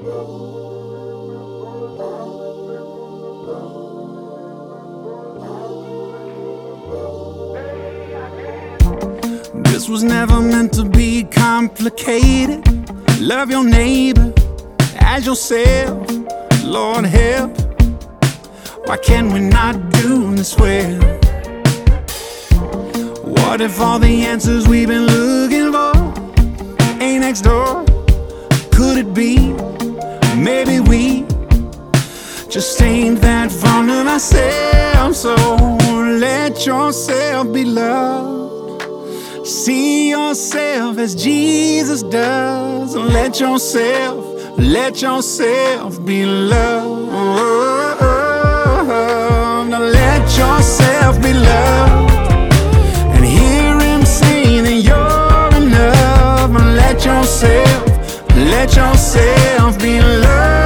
This was never meant to be complicated. Love your neighbor as yourself. Lord help, why can we not do this well? What if all the answers we've been looking for ain't next door? Could it be maybe we just ain't that fond of ourselves? So let yourself be loved. See yourself as Jesus does. Let yourself be loved. Now let yourself be loved and hear Him say that you're enough. And let yourself be loved.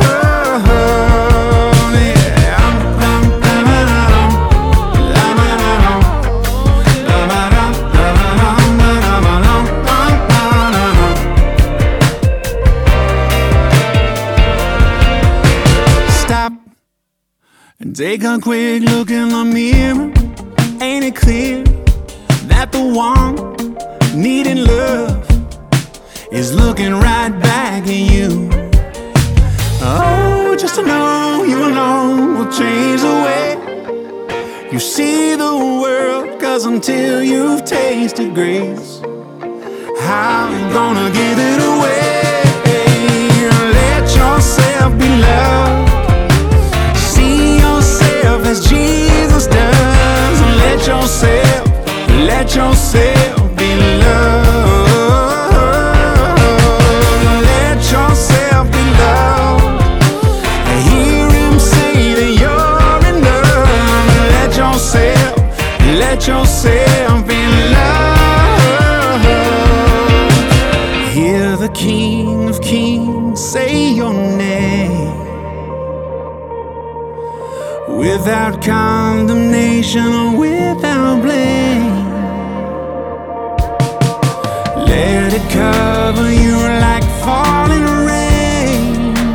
And take a quick look in the mirror. Ain't it clear that the one needing love is looking right back at you? Oh, just to know you alone will change the way you see the world. 'Cause until you've tasted grace, how you gonna give it away? Let yourself be loved. As Jesus does. Let yourself be loved. Let yourself be loved. Hear Him say that you're enough. Let yourself be loved. Hear the King of Kings say your name without condemnation or without blame. Let it cover you like falling rain,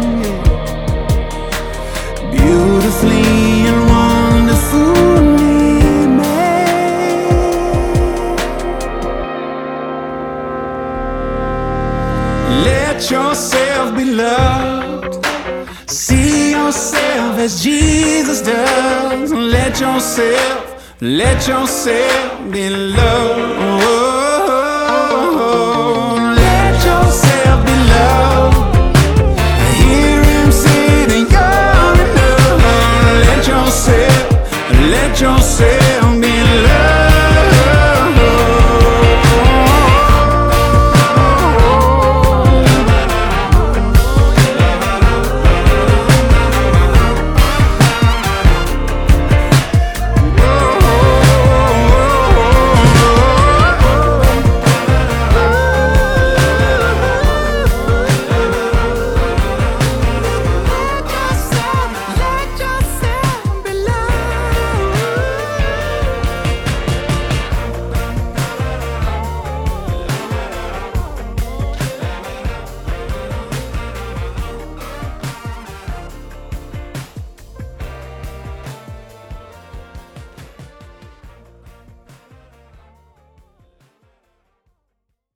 beautifully and wonderfully made. Let yourself be loved. See yourself as Jesus does. Let yourself be loved.